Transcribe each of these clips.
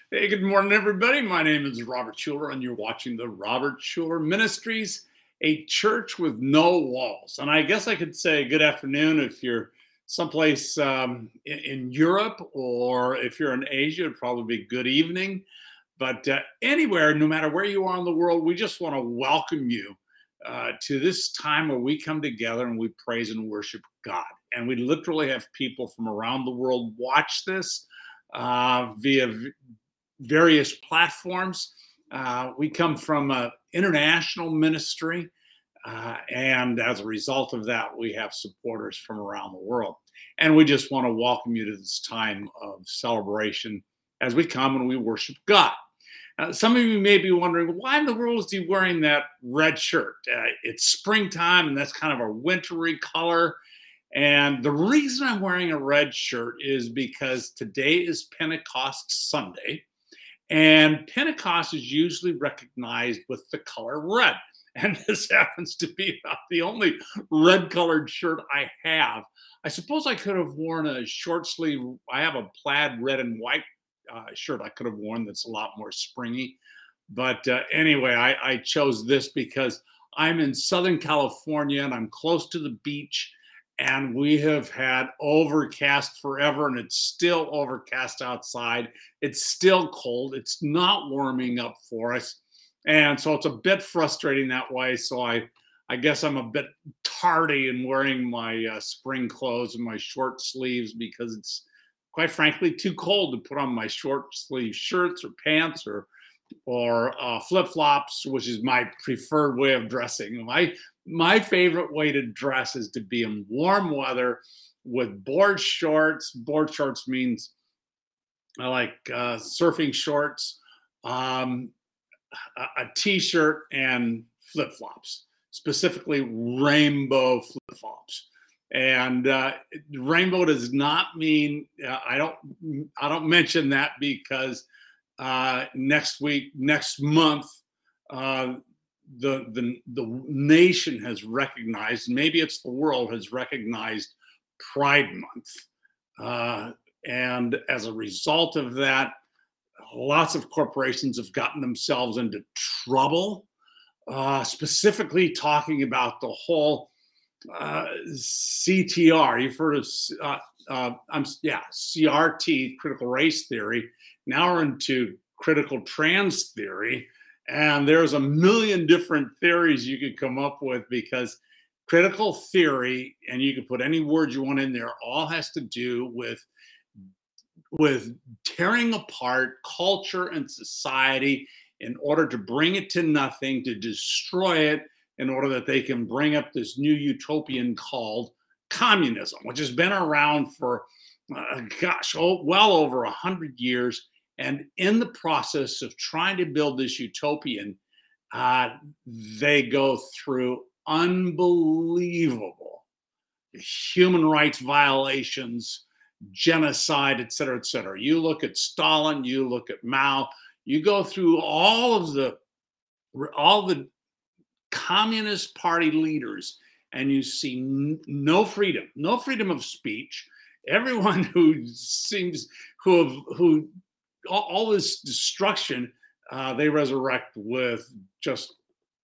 Hey, good morning, everybody. My name is Robert Schuller, and you're watching the Robert Schuller Ministries, a church with no walls. And I guess I could say good afternoon if you're someplace in Europe, or if you're in Asia, it'd probably be good evening. But anywhere, no matter where you are in the world, we just want to welcome you to this time where we come together and we praise and worship God. And we literally have people from around the world watch this via various platforms. We come from an international ministry, and as a result of that, we have supporters from around the world. And we just want to welcome you to this time of celebration as we come and we worship God. Some of you may be wondering, why in the world is he wearing that red shirt? It's springtime, and that's kind of a wintry color. And the reason I'm wearing a red shirt is because today is Pentecost Sunday, and Pentecost is usually recognized with the color red. And this happens to be about the only red colored shirt I have. I suppose I could have worn a short sleeve. I have a plaid red and white shirt I could have worn that's a lot more springy. But anyway, I chose this because I'm in Southern California and I'm close to the beach. And we have had overcast forever, and it's still overcast outside. It's still cold. It's not warming up for us. And so it's a bit frustrating that way. So I guess I'm a bit tardy in wearing my spring clothes and my short sleeves because it's quite frankly too cold to put on my short sleeve shirts or pants or flip flops, which is my preferred way of dressing. My favorite way to dress is to be in warm weather with board shorts. Board shorts means I like surfing shorts, um, a t-shirt, and flip flops, specifically rainbow flip flops. And rainbow does not mean I don't mention that because next month, uh, the nation has recognized, maybe it's the world has recognized Pride Month, uh, and as a result of that, lots of corporations have gotten themselves into trouble. Specifically, talking about the whole CTR. You've heard of CRT, critical race theory. Now we're into critical trans theory, and there's a million different theories you could come up with because critical theory, and you can put any word you want in there, all has to do with tearing apart culture and society in order to bring it to nothing, to destroy it, in order that they can bring up this new utopian called communism, which has been around for, well over 100 years. And in the process of trying to build this utopian, uh, they go through unbelievable human rights violations, genocide, et cetera, et cetera. You look at Stalin, you look at Mao, you go through all the Communist Party leaders, and you see no freedom of speech. Everyone who seems who all this destruction, they resurrect with just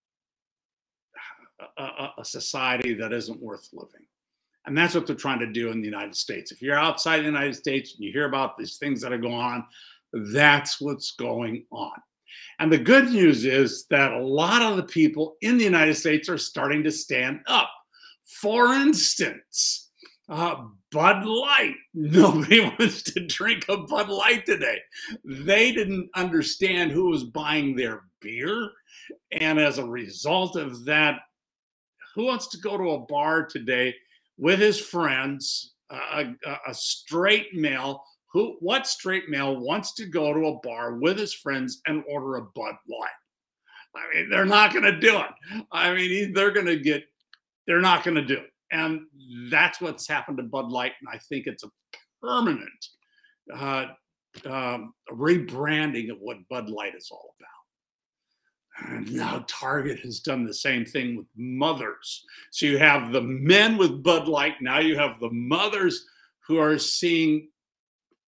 a society that isn't worth living. And that's what they're trying to do in the United States. If you're outside the United States and you hear about these things that are going on, that's what's going on. And the good news is that a lot of the people in the United States are starting to stand up. For instance, Bud Light. Nobody wants to drink a Bud Light today. They didn't understand who was buying their beer. And as a result of that, who wants to go to a bar today with his friends, a straight male? What straight male wants to go to a bar with his friends and order a Bud Light? I mean, they're not going to do it. I mean, they're not going to do it. And that's what's happened to Bud Light. And I think it's a permanent uh, rebranding of what Bud Light is all about. And now Target has done the same thing with mothers. So you have the men with Bud Light. Now you have the mothers who are seeing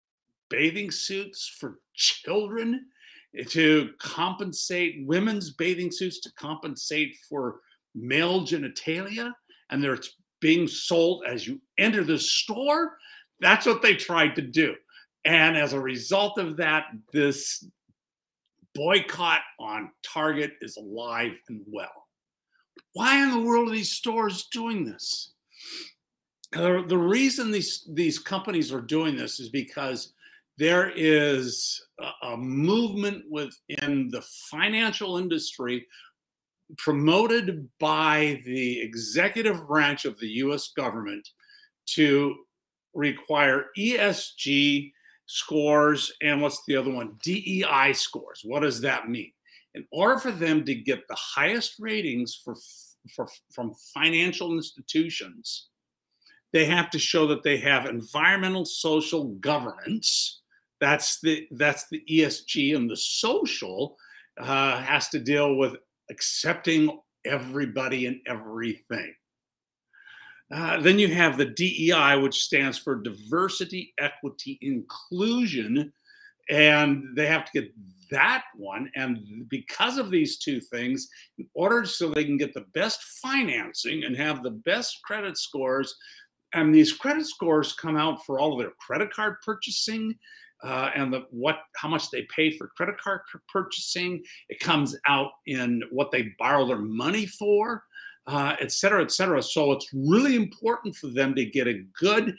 bathing suits for children, to compensate women's bathing suits to compensate for male genitalia, and they're being sold as you enter the store. That's what they tried to do. And as a result of that, this boycott on Target is alive and well. Why in the world are these stores doing this? The reason these companies are doing this is because there is a movement within the financial industry promoted by the executive branch of the US government to require ESG scores and what's the other one? DEI scores. What does that mean? In order for them to get the highest ratings from financial institutions, they have to show that they have environmental social governance. That's the ESG, and the social has to deal with accepting everybody and everything. Then you have the DEI, which stands for diversity, equity, inclusion, and they have to get that one. And because of these two things, in order so they can get the best financing and have the best credit scores, and these credit scores come out for all of their credit card purchasing, and how much they pay for credit card purchasing. It comes out in what they borrow their money for, et cetera, et cetera. So it's really important for them to get a good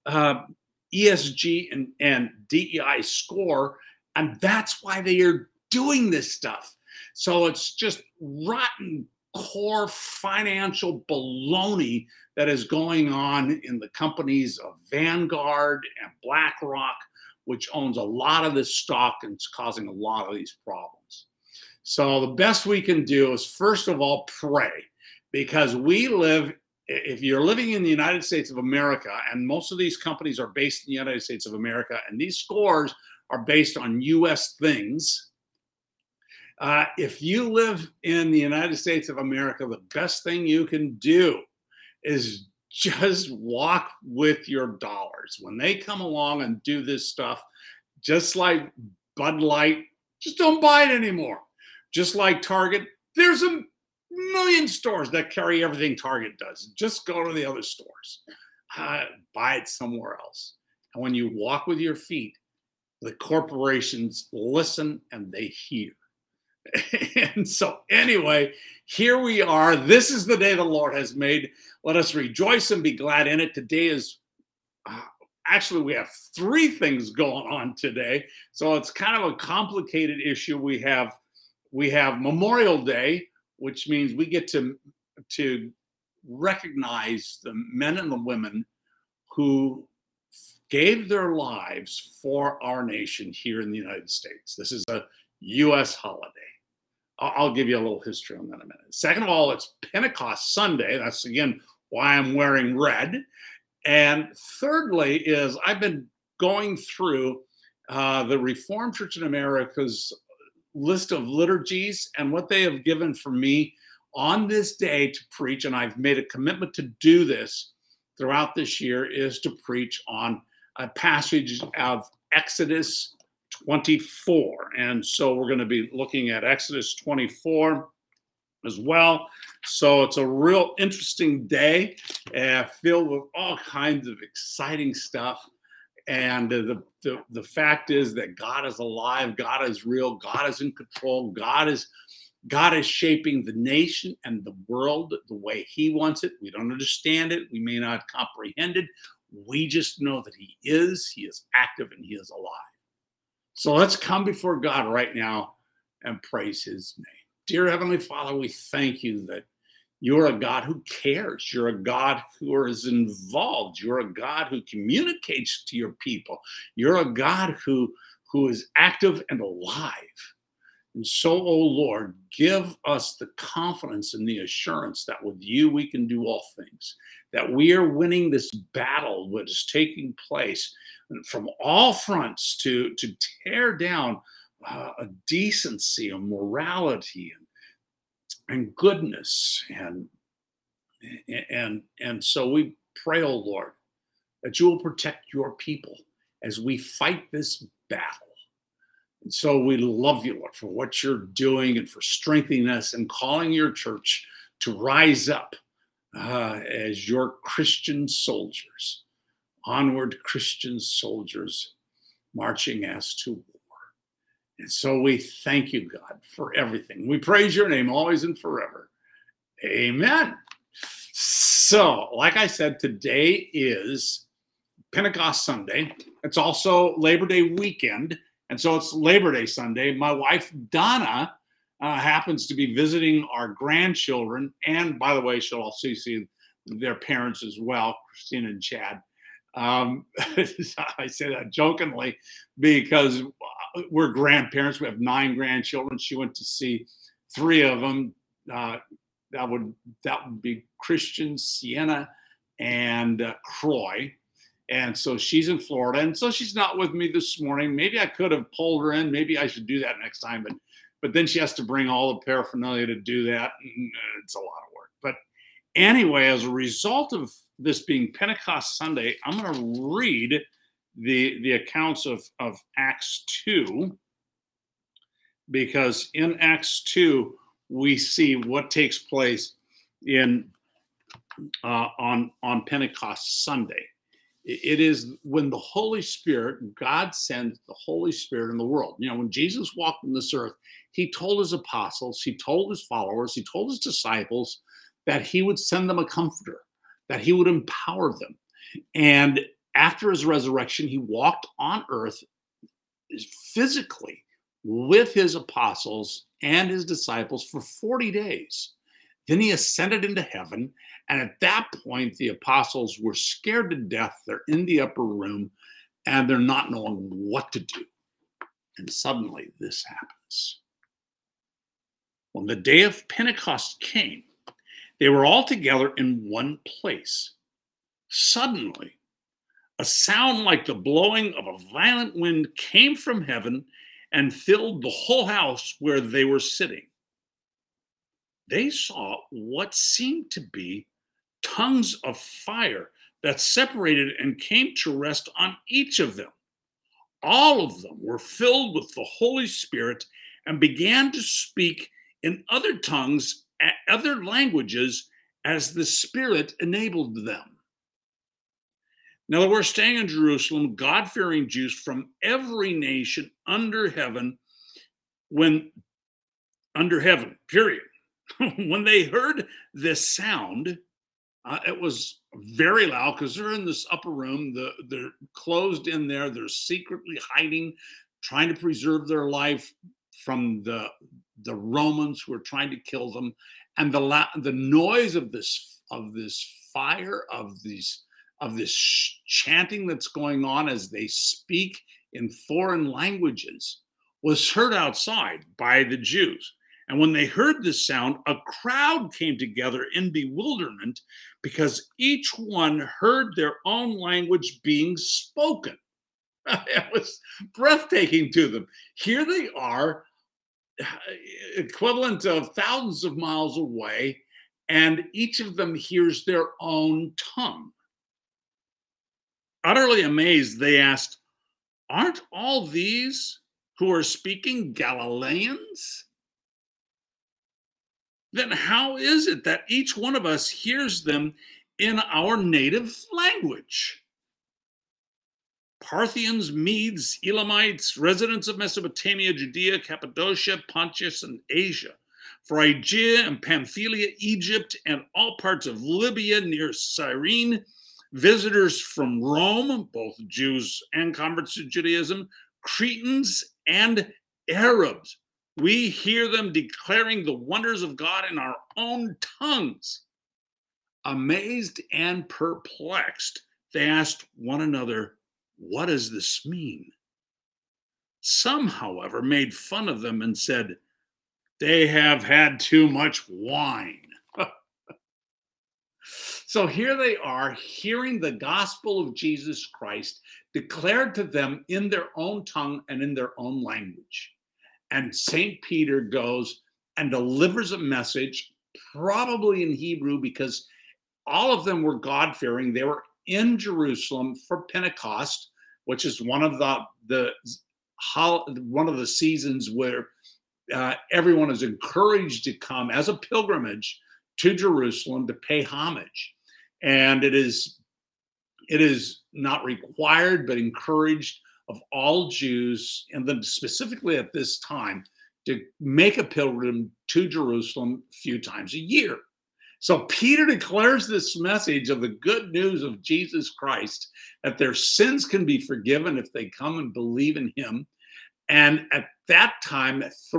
ESG and DEI score, and that's why they are doing this stuff. So it's just rotten core financial baloney that is going on in the companies of Vanguard and BlackRock, which owns a lot of this stock and it's causing a lot of these problems. So the best we can do is, first of all, pray, because if you're living in the United States of America, and most of these companies are based in the United States of America, and these scores are based on US things. If you live in the United States of America, the best thing you can do is just walk with your dollars. When they come along and do this stuff, just like Bud Light, just don't buy it anymore. Just like Target, there's a million stores that carry everything Target does. Just go to the other stores. Buy it somewhere else. And when you walk with your feet, the corporations listen and they hear. And so anyway, here we are. This is the day the Lord has made. Let us rejoice and be glad in it. Today is actually, we have three things going on today. So it's kind of a complicated issue. We have Memorial Day, which means we get to recognize the men and the women who gave their lives for our nation here in the United States. This is a U.S. holiday. I'll give you a little history on that in a minute. Second of all, it's Pentecost Sunday. That's, again, why I'm wearing red. And thirdly is I've been going through the Reformed Church in America's list of liturgies and what they have given for me on this day to preach, and I've made a commitment to do this throughout this year, is to preach on a passage of Exodus 24. And so we're going to be looking at Exodus 24 as well. So it's a real interesting day, filled with all kinds of exciting stuff. And the fact is that God is alive, God is real, God is in control, God is shaping the nation and the world the way He wants it. We don't understand it, we may not comprehend it. We just know that He is active, and He is alive. So let's come before God right now and praise His name. Dear Heavenly Father, we thank you that you're a God who cares. You're a God who is involved. You're a God who communicates to your people. You're a God who is active and alive. And so, oh Lord, give us the confidence and the assurance that with you we can do all things, that we are winning this battle that is taking place from all fronts to tear down a decency and morality and goodness. And so we pray, oh Lord, that you will protect your people as we fight this battle. And so we love you, Lord, for what you're doing and for strengthening us and calling your church to rise up as your Christian soldiers, onward Christian soldiers marching as to war. And so we thank you, God, for everything. We praise your name always and forever. Amen. So, like I said, today is Pentecost Sunday. It's also Labor Day weekend. And so it's Labor Day Sunday. My wife, Donna, happens to be visiting our grandchildren. And by the way, she'll also see their parents as well, Christina and Chad. I say that jokingly because we're grandparents. We have 9 grandchildren. She went to see 3 of them. That would be Christian, Sienna, and Croy. And so she's in Florida. And so she's not with me this morning. Maybe I could have pulled her in. Maybe I should do that next time. But then she has to bring all the paraphernalia to do that. It's a lot of work. But anyway, as a result of this being Pentecost Sunday, I'm going to read the accounts of Acts 2, because in Acts 2, we see what takes place on Pentecost Sunday. It is when the Holy Spirit, God sends the Holy Spirit in the world. You know, when Jesus walked on this earth, he told his apostles, he told his followers, he told his disciples that he would send them a comforter, that he would empower them. And after his resurrection, he walked on earth physically with his apostles and his disciples for 40 days. Then he ascended into heaven. And at that point, the apostles were scared to death. They're in the upper room and they're not knowing what to do. And suddenly this happens. When the day of Pentecost came, they were all together in one place. Suddenly, a sound like the blowing of a violent wind came from heaven and filled the whole house where they were sitting. They saw what seemed to be tongues of fire that separated and came to rest on each of them. All of them were filled with the Holy Spirit and began to speak in other tongues, other languages, as the Spirit enabled them. Now there were staying in Jerusalem God-fearing Jews from every nation under heaven, period. When they heard this sound, it was very loud because they're in this upper room. They're closed in there. They're secretly hiding, trying to preserve their life from the Romans who are trying to kill them. And the noise of this fire, of this chanting that's going on as they speak in foreign languages was heard outside by the Jews. And when they heard this sound, a crowd came together in bewilderment because each one heard their own language being spoken. It was breathtaking to them. Here they are, equivalent of thousands of miles away, and each of them hears their own tongue. Utterly amazed, they asked, "Aren't all these who are speaking Galileans? Then how is it that each one of us hears them in our native language? Parthians, Medes, Elamites, residents of Mesopotamia, Judea, Cappadocia, Pontus, and Asia, Phrygia and Pamphylia, Egypt, and all parts of Libya near Cyrene, visitors from Rome, both Jews and converts to Judaism, Cretans and Arabs. We hear them declaring the wonders of God in our own tongues." Amazed and perplexed, they asked one another, "What does this mean?" Some, however, made fun of them and said, "They have had too much wine." So here they are hearing the gospel of Jesus Christ declared to them in their own tongue and in their own language. And St. Peter goes and delivers a message, probably in Hebrew, because all of them were God-fearing. They were in Jerusalem for Pentecost. which is one of the seasons where everyone is encouraged to come as a pilgrimage to Jerusalem to pay homage. And it is not required, but encouraged of all Jews, and then specifically at this time, to make a pilgrim to Jerusalem a few times a year. So Peter declares this message of the good news of Jesus Christ, that their sins can be forgiven if they come and believe in him. And at that time,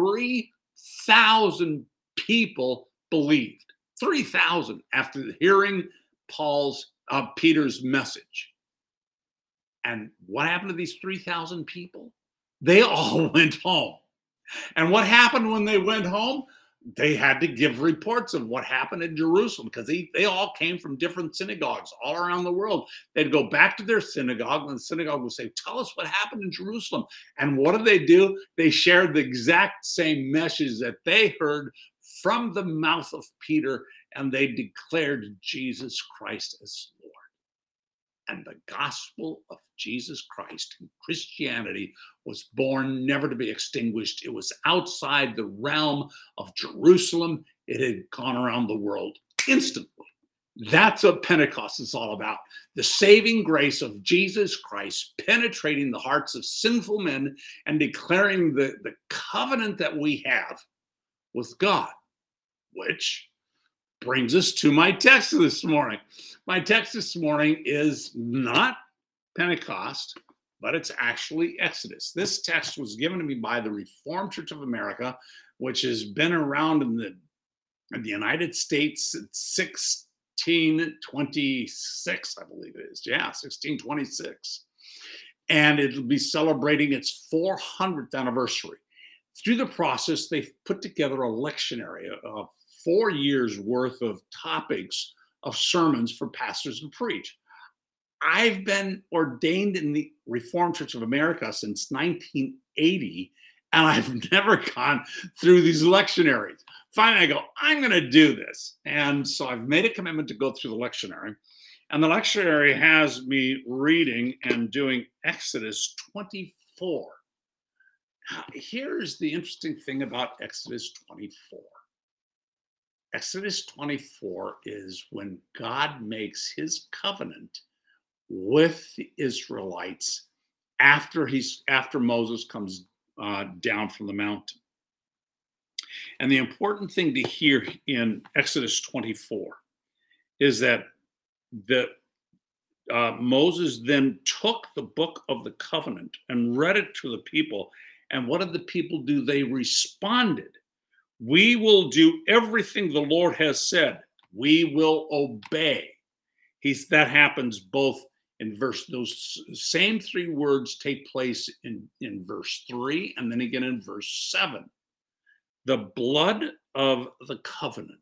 3,000 people believed. 3,000 after hearing Peter's message. And what happened to these 3,000 people? They all went home. And what happened when they went home? They had to give reports of what happened in Jerusalem, because they all came from different synagogues all around the world. They'd go back to their synagogue, and the synagogue would say, tell us what happened in Jerusalem. And what did they do? They shared the exact same message that they heard from the mouth of Peter, and they declared Jesus Christ as Lord. And the gospel of Jesus Christ and Christianity was born, never to be extinguished. It was outside the realm of Jerusalem. It had gone around the world instantly. That's what Pentecost is all about. The saving grace of Jesus Christ penetrating the hearts of sinful men and declaring the covenant that we have with God, which brings us to my text this morning. My text this morning is not Pentecost, but it's actually Exodus. This text was given to me by the Reformed Church of America, which has been around in the United States since 1626, I believe it is. Yeah, 1626. And it'll be celebrating its 400th anniversary. Through the process, they've put together a lectionary of 4 years worth of topics of sermons for pastors to preach. I've been ordained in the Reformed Church of America since 1980, and I've never gone through these lectionaries. Finally, I go, I'm going to do this. And so I've made a commitment to go through the lectionary. And the lectionary has me reading and doing Exodus 24. Now, here's the interesting thing about Exodus 24. Exodus 24 is when God makes his covenant with the Israelites after Moses comes down from the mountain. And the important thing to hear in Exodus 24 is that Moses then took the book of the covenant and read it to the people. And what did the people do? They responded. We will do everything the Lord has said. We will obey. That happens both in those same three words take place in verse 3 and then again in verse 7. The blood of the covenant.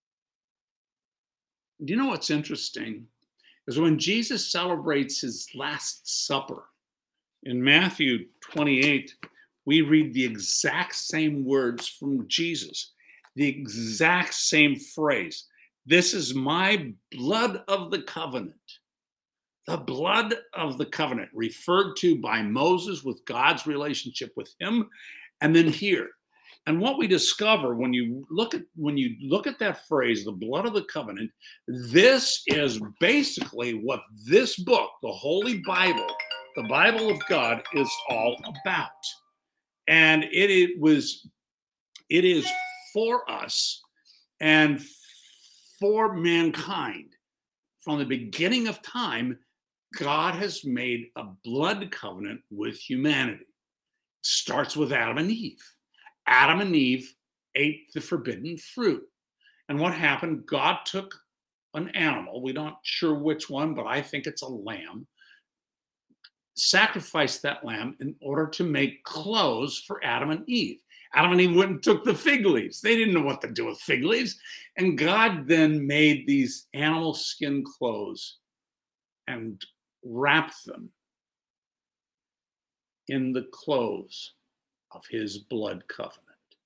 Do you know what's interesting? Is when Jesus celebrates his Last Supper in Matthew 28, we read the exact same words from Jesus, the exact same phrase. This is my blood of the covenant. The blood of the covenant, referred to by Moses with God's relationship with him, and then here. And what we discover when you look at that phrase, the blood of the covenant, this is basically what this book, the Holy Bible, the Bible of God, is all about. And it is for us and for mankind. From the beginning of time, God has made a blood covenant with humanity. It starts with Adam and Eve. Adam and Eve ate the forbidden fruit. And what happened? God took an animal, we're not sure which one, but I think it's a lamb, sacrificed that lamb in order to make clothes for Adam and Eve. Adam and Eve went and took the fig leaves. They didn't know what to do with fig leaves. And God then made these animal skin clothes and wrapped them in the clothes of his blood covenant.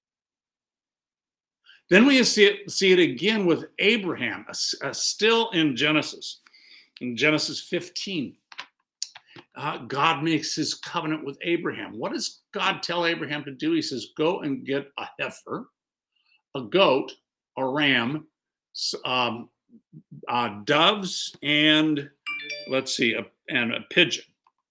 Then we see it again with Abraham, still in Genesis 15. God makes his covenant with Abraham. What does God tell Abraham to do? He says, go and get a heifer, a goat, a ram, doves, and let's see, and a pigeon.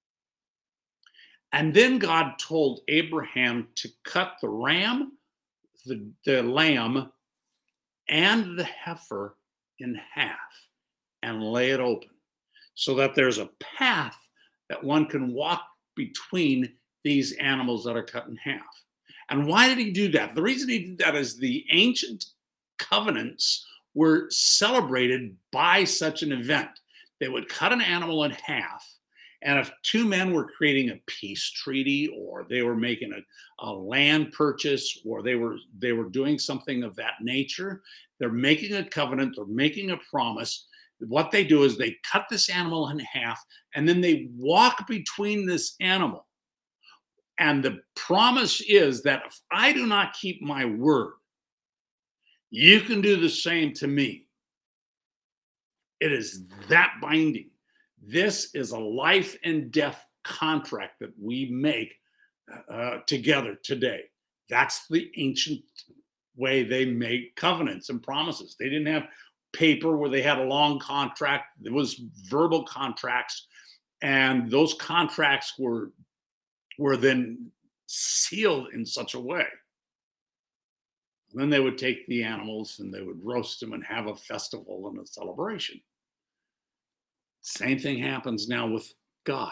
And then God told Abraham to cut the ram, the lamb, and the heifer in half and lay it open so that there's a path that one can walk between these animals that are cut in half. And why did he do that? The reason he did that is the ancient covenants were celebrated by such an event. They would cut an animal in half, and if two men were creating a peace treaty, or they were making a land purchase, or they were doing something of that nature, they're making a covenant, they're making a promise. What they do is they cut this animal in half, and then they walk between this animal. And the promise is that if I do not keep my word, you can do the same to me. It is that binding. This is a life and death contract that we make together today. That's the ancient way they made covenants and promises. They didn't have paper where they had a long contract. It was verbal contracts, and those contracts were then sealed in such a way. And then they would take the animals and they would roast them and have a festival and a celebration. Same thing happens now with God.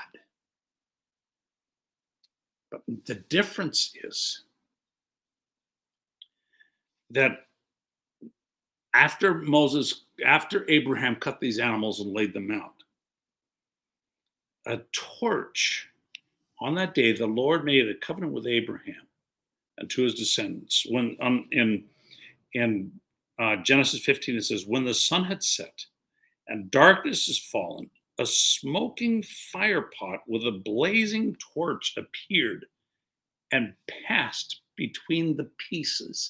But the difference is that after Abraham cut these animals and laid them out, a torch, on that day, the Lord made a covenant with Abraham and to his descendants. When in Genesis 15, it says, when the sun had set and darkness is fallen, a smoking fire pot with a blazing torch appeared and passed between the pieces.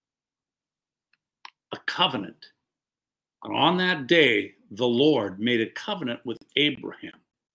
A covenant. And on that day, the Lord made a covenant with Abraham.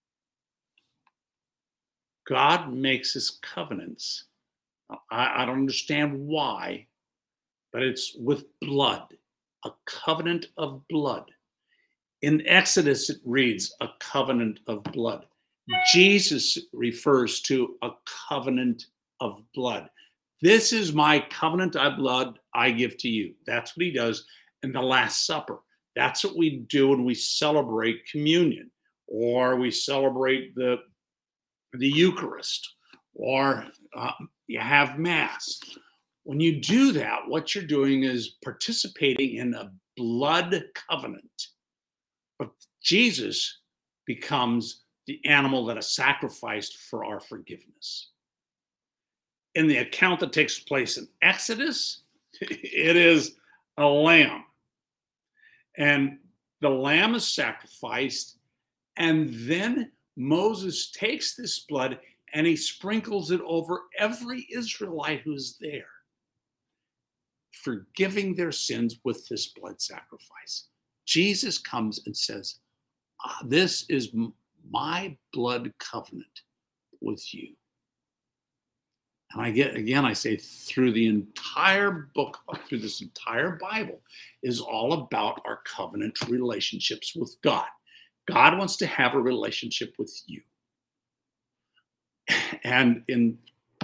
God makes his covenants. I don't understand why, but it's with blood, a covenant of blood. In Exodus, it reads a covenant of blood. Jesus refers to a covenant of blood. This is my covenant of blood I give to you. That's what he does in the Last Supper. That's what we do when we celebrate communion, or we celebrate the Eucharist, or you have Mass. When you do that, what you're doing is participating in a blood covenant. But Jesus becomes the animal that is sacrificed for our forgiveness. In the account that takes place in Exodus, it is a lamb. And the lamb is sacrificed, and then Moses takes this blood and he sprinkles it over every Israelite who's there, forgiving their sins with this blood sacrifice. Jesus comes and says, this is my blood covenant with you. And I say through the entire book, through this entire Bible, is all about our covenant relationships with God. God wants to have a relationship with you. And in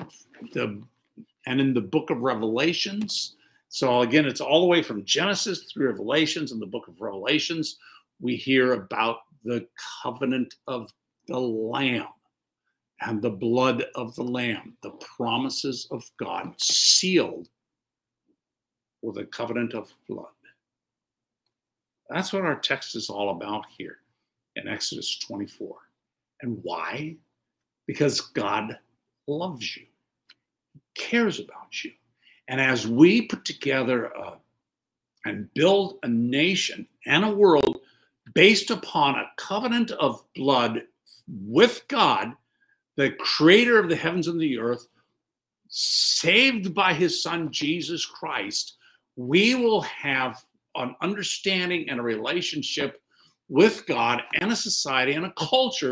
the book of Revelations, so again, it's all the way from Genesis through Revelations. In the book of Revelations, we hear about the covenant of the Lamb and the blood of the Lamb, the promises of God sealed with a covenant of blood. That's what our text is all about here in Exodus 24. And why? Because God loves you, cares about you. And as we put together and build a nation and a world based upon a covenant of blood with God, the creator of the heavens and the earth, saved by his son, Jesus Christ, we will have an understanding and a relationship with God and a society and a culture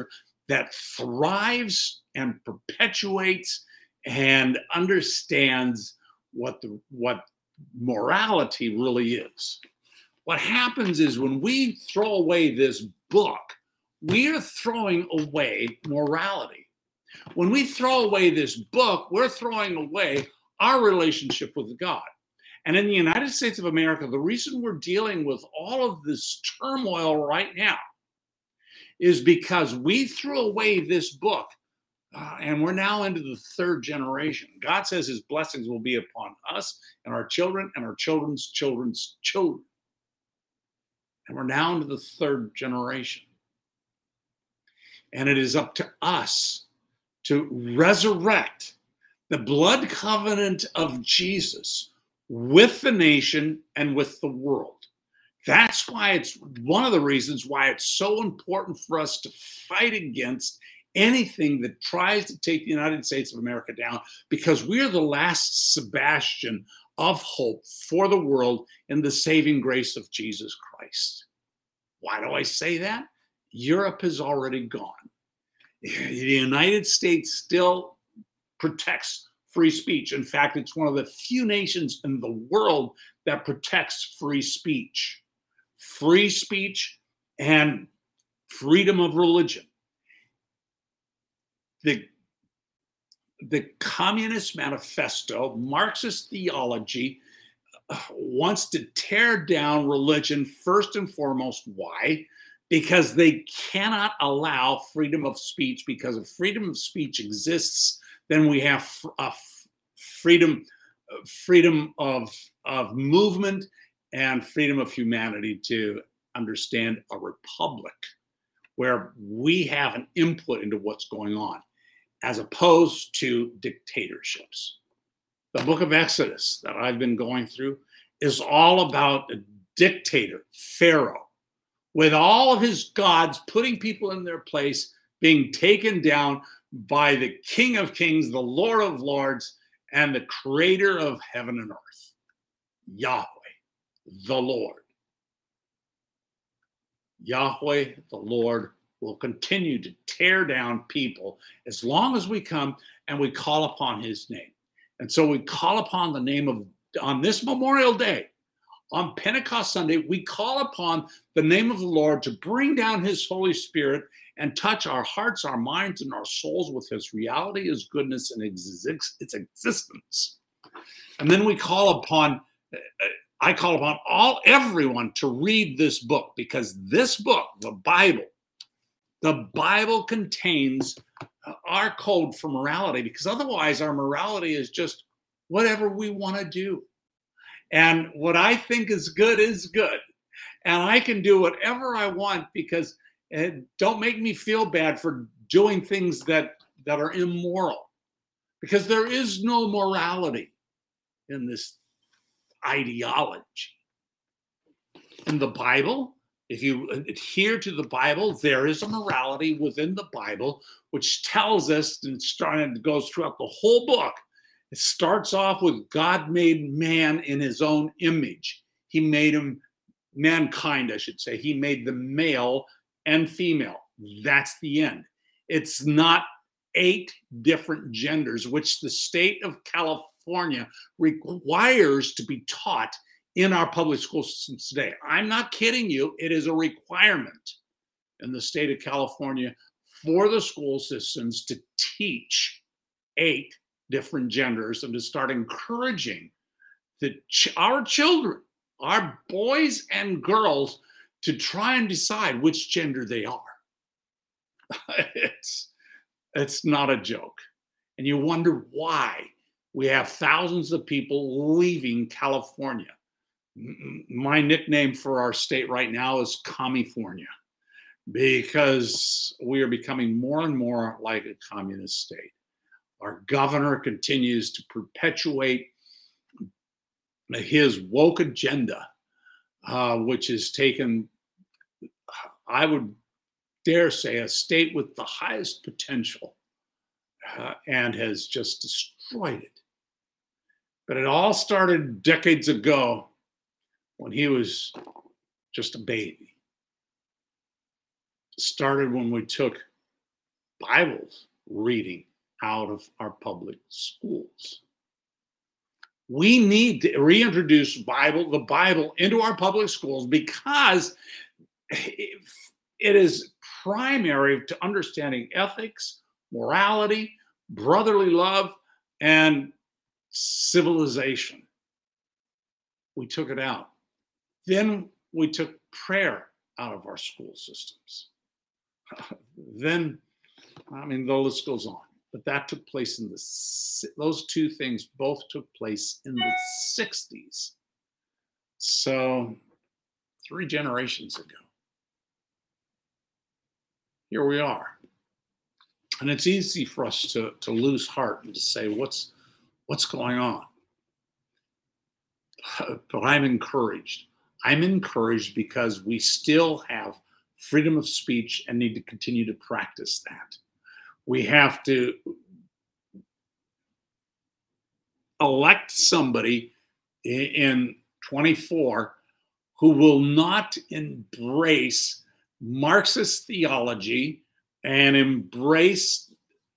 that thrives and perpetuates and understands what morality really is. What happens is when we throw away this book, we are throwing away morality. When we throw away this book, we're throwing away our relationship with God. And in the United States of America, the reason we're dealing with all of this turmoil right now is because we threw away this book, and we're now into the third generation. God says his blessings will be upon us and our children and our children's children's children. And we're now into the third generation. And it is up to us to resurrect the blood covenant of Jesus with the nation and with the world. That's why it's one of the reasons why it's so important for us to fight against anything that tries to take the United States of America down, because we're the last Sebastian of hope for the world in the saving grace of Jesus Christ. Why do I say that? Europe has already gone. The United States still protects free speech. In fact, it's one of the few nations in the world that protects free speech. Free speech and freedom of religion. The Communist Manifesto, Marxist theology, wants to tear down religion first and foremost. Why? Because they cannot allow freedom of speech, because if freedom of speech exists, then we have freedom of movement and freedom of humanity to understand a republic where we have an input into what's going on, as opposed to dictatorships. The book of Exodus that I've been going through is all about a dictator, Pharaoh, with all of his gods putting people in their place, being taken down by the King of Kings, the Lord of Lords, and the creator of heaven and earth, Yahweh, the Lord. Yahweh, the Lord, will continue to tear down people as long as we come and we call upon his name. And so we call upon the name of, on this Memorial Day, on Pentecost Sunday, we call upon the name of the Lord to bring down his Holy Spirit and touch our hearts, our minds, and our souls with his reality, his goodness, and its existence. And then we call upon, I call upon everyone to read this book, because this book, the Bible contains our code for morality, because otherwise our morality is just whatever we want to do. And what I think is good is good. And I can do whatever I want, because don't make me feel bad for doing things that are immoral, because there is no morality in this ideology. In the Bible, if you adhere to the Bible, there is a morality within the Bible, which tells us, and goes throughout the whole book. It starts off with God made man in his own image. He made him, mankind, I should say. He made them male and female. That's the end. It's not 8 different genders, which the state of California requires to be taught in our public school systems today. I'm not kidding you. It is a requirement in the state of California for the school systems to teach 8 different genders and to start encouraging our children, our boys and girls, to try and decide which gender they are. It's not a joke. And you wonder why we have thousands of people leaving California. My nickname for our state right now is Commifornia, because we are becoming more and more like a communist state. Our governor continues to perpetuate his woke agenda, which has taken, I would dare say, a state with the highest potential and has just destroyed it. But it all started decades ago when he was just a baby. It started when we took Bible reading out of our public schools. We need to reintroduce the Bible into our public schools because it is primary to understanding ethics, morality, brotherly love, and civilization. We took it out. Then we took prayer out of our school systems. Then, the list goes on. But that took place those two things both took place in the 60s. So 3 generations ago. Here we are. And it's easy for us to lose heart and to say, what's going on? But I'm encouraged. I'm encouraged because we still have freedom of speech and need to continue to practice that. We have to elect somebody in 24 who will not embrace Marxist theology and embrace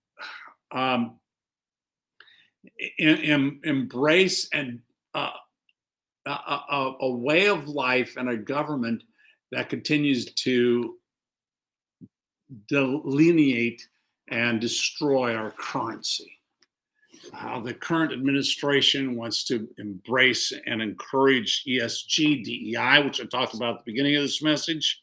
a way of life and a government that continues to delineate and destroy our currency. The current administration wants to embrace and encourage ESG, DEI, which I talked about at the beginning of this message.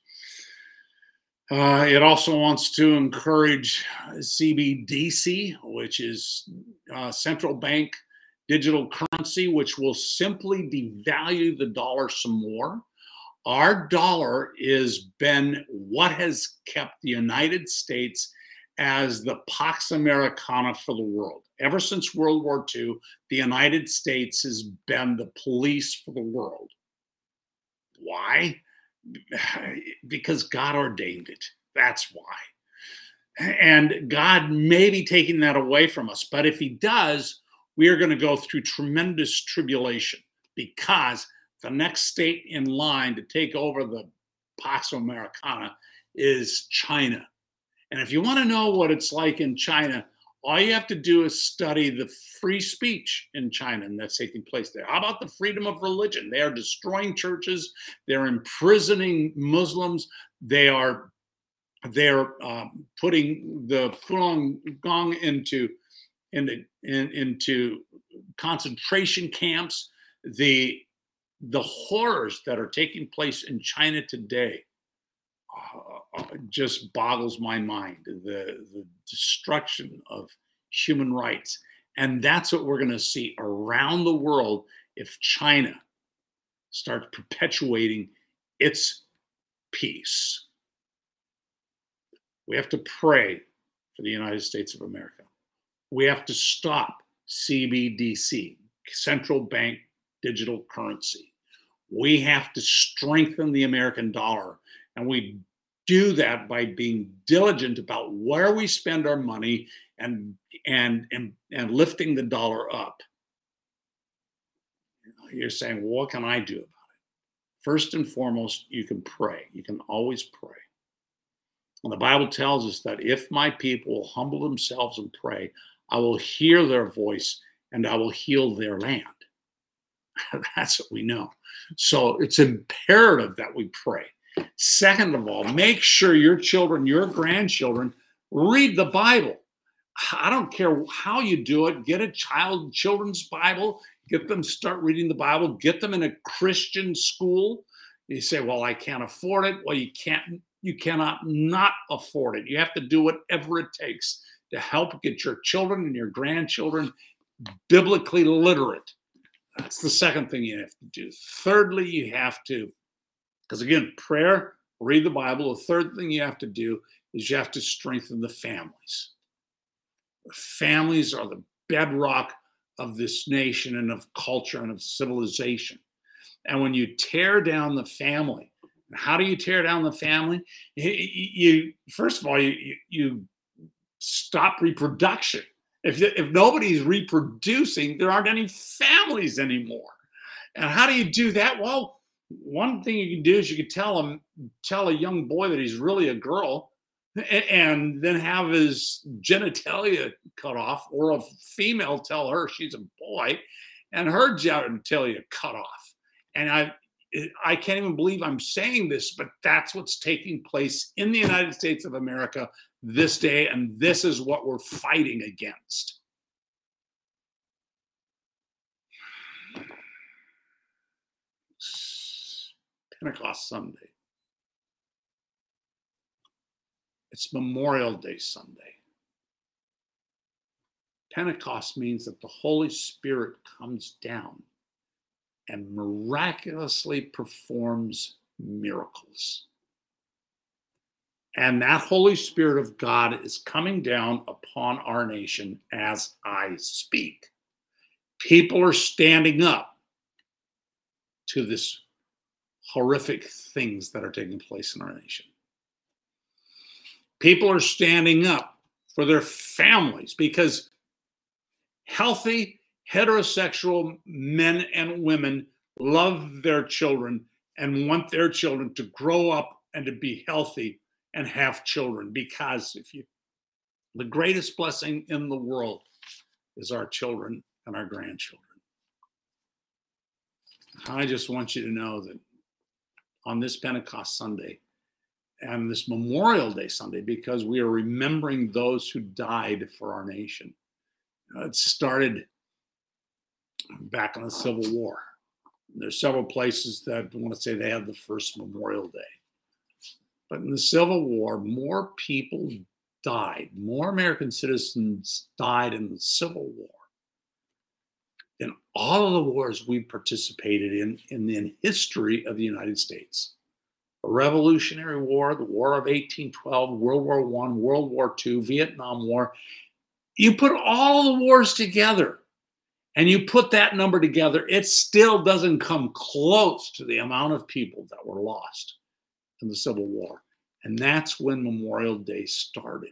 It also wants to encourage CBDC, which is central bank digital currency, which will simply devalue the dollar some more. Our dollar has been what has kept the United States as the Pax Americana for the world. Ever since World War II, the United States has been the police for the world. Why? Because God ordained it. That's why. And God may be taking that away from us. But if he does, we are going to go through tremendous tribulation because the next state in line to take over the Pax Americana is China. And if you want to know what it's like in China, all you have to do is study the free speech in China and that's taking place there. How about the freedom of religion? They are destroying churches. They're imprisoning Muslims. They're putting the Falun Gong into concentration camps. The horrors that are taking place in China today just boggles my mind. The destruction of human rights. And that's what we're going to see around the world if China starts perpetuating its peace. We have to pray for the United States of America. We have to stop CBDC, central bank digital currency. We have to strengthen the American dollar. And we do that by being diligent about where we spend our money and lifting the dollar up. You're saying, well, what can I do about it? First and foremost, you can pray. You can always pray. And the Bible tells us that if my people will humble themselves and pray, I will hear their voice and I will heal their land. That's what we know. So it's imperative that we pray. Second of all, make sure your children, your grandchildren read the Bible. I don't care how you do it. Get a children's Bible. Get them start reading the Bible. Get them in a Christian school. You say, well, I can't afford it. Well, you cannot not afford it. You have to do whatever it takes to help get your children and your grandchildren biblically literate. That's the second thing you have to do. Thirdly, you have to, because again, prayer, read the Bible. The third thing you have to do is you have to strengthen the families. The families are the bedrock of this nation and of culture and of civilization. And when you tear down the family, how do you tear down the family? You first of all, you stop reproduction. If nobody's reproducing, there aren't any families anymore. And how do you do that? Well, one thing you can do is you can tell a young boy that he's really a girl. and then have his genitalia cut off, or a female tell her she's a boy and her genitalia cut off. And I can't even believe I'm saying this, but that's what's taking place in the United States of America this day, and this is what we're fighting against. Pentecost Sunday. It's Memorial Day Sunday. Pentecost means that the Holy Spirit comes down and miraculously performs miracles. And that Holy Spirit of God is coming down upon our nation as I speak. People are standing up to this horrific things that are taking place in our nation. People are standing up for their families, because healthy heterosexual men and women love their children and want their children to grow up and to be healthy and have children, because the greatest blessing in the world is our children and our grandchildren. I just want you to know that on this Pentecost Sunday and this Memorial Day Sunday, because we are remembering those who died for our nation. It started back in the Civil War. There's several places that want to say they had the first Memorial Day. But in the Civil War, more people died, more American citizens died in the Civil War than all of the wars we participated in the history of the United States. The Revolutionary War, the War of 1812, World War I, World War II, Vietnam War. You put all the wars together and you put that number together, it still doesn't come close to the amount of people that were lost in the Civil War. And that's when Memorial Day started.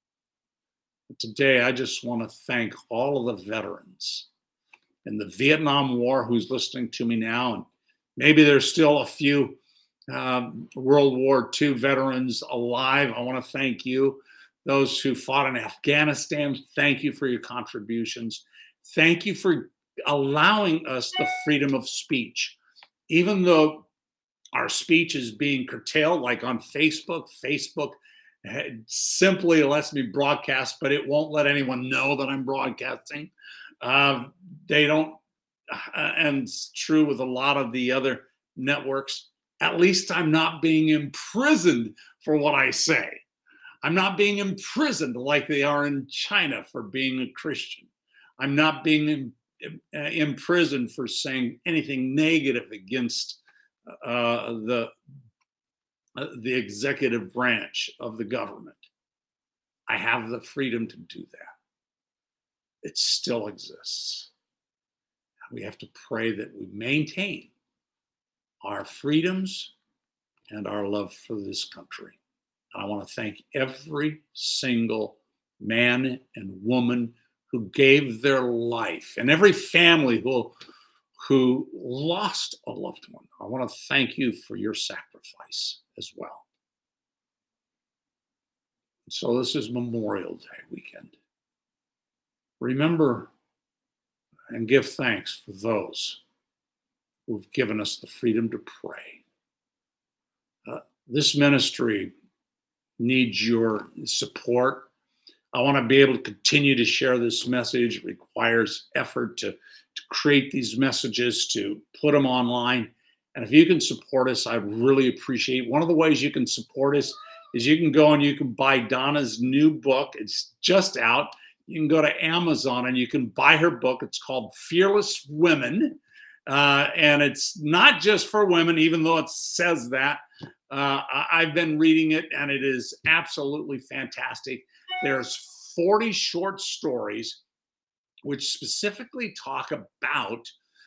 Today, I just want to thank all of the veterans in the Vietnam War who's listening to me now. And maybe there's still a few World War II veterans alive. I want to thank you. Those who fought in Afghanistan, thank you for your contributions. Thank you for allowing us the freedom of speech. Even though our speech is being curtailed, like on Facebook, Facebook simply lets me broadcast, but it won't let anyone know that I'm broadcasting. They don't, and it's true with a lot of the other networks. At least I'm not being imprisoned for what I say. I'm not being imprisoned like they are in China for being a Christian. I'm not being imprisoned for saying anything negative against the executive branch of the government. I have the freedom to do that. It still exists. We have to pray that we maintain our freedoms and our love for this country. I want to thank every single man and woman who gave their life, and every family who lost a loved one. I want to thank you for your sacrifice as well. So this is Memorial Day weekend. Remember and give thanks for those who've given us the freedom to pray. This ministry needs your support. I want to be able to continue to share this message. It requires effort to create these messages, to put them online. And if you can support us, I really appreciate it. One of the ways you can support us is you can go and you can buy Donna's new book. It's just out. You can go to Amazon and you can buy her book. It's called Fearless Women. And it's not just for women, even though it says that. I've been reading it and it is absolutely fantastic. There's 40 short stories which specifically talk about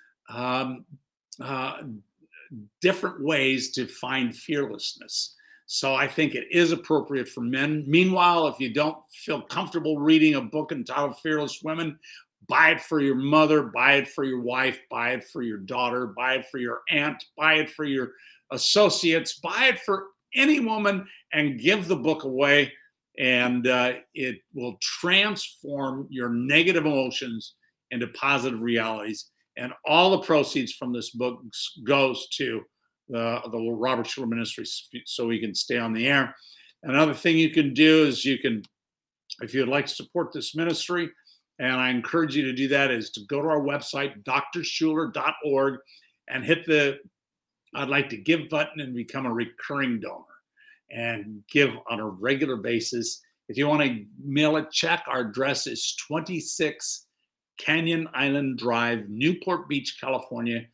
different ways to find fearlessness. So I think it is appropriate for men. Meanwhile, if you don't feel comfortable reading a book entitled Fearless Women, buy it for your mother, buy it for your wife, buy it for your daughter, buy it for your aunt, buy it for your associates, buy it for any woman, and give the book away. and it will transform your negative emotions into positive realities. And all the proceeds from this book goes to the Robert Schuller Ministries, so we can stay on the air. Another thing you can do is you can, if you'd like to support this ministry, and I encourage you to do that, is to go to our website, drschuller.org, and hit the I'd like to give button and become a recurring donor and give on a regular basis. If you want to mail a check, our address is 26 Canyon Island Drive, Newport Beach, California,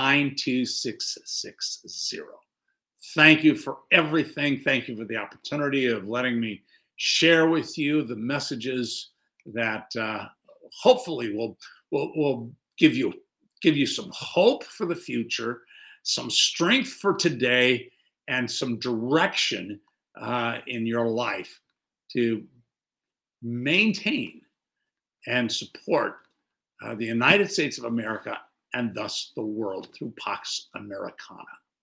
92660. Thank you for everything. Thank you for the opportunity of letting me share with you the messages that hopefully will give you some hope for the future, some strength for today, and some direction in your life to maintain and support the United States of America and thus the world through Pax Americana.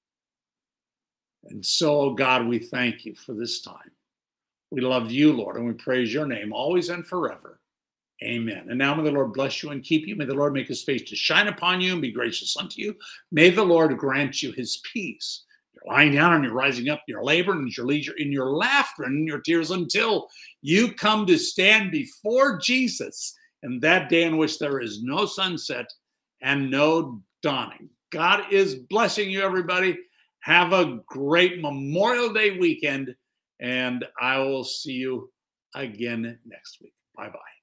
And so, God, we thank you for this time. We love you, Lord, and we praise your name always and forever. Amen. And now may the Lord bless you and keep you. May the Lord make his face to shine upon you and be gracious unto you. May the Lord grant you his peace. You're lying down and you're rising up, in your labor and your leisure, in your laughter and in your tears, until you come to stand before Jesus in that day in which there is no sunset and no dawning. God is blessing you, everybody. Have a great Memorial Day weekend, and I will see you again next week. Bye-bye.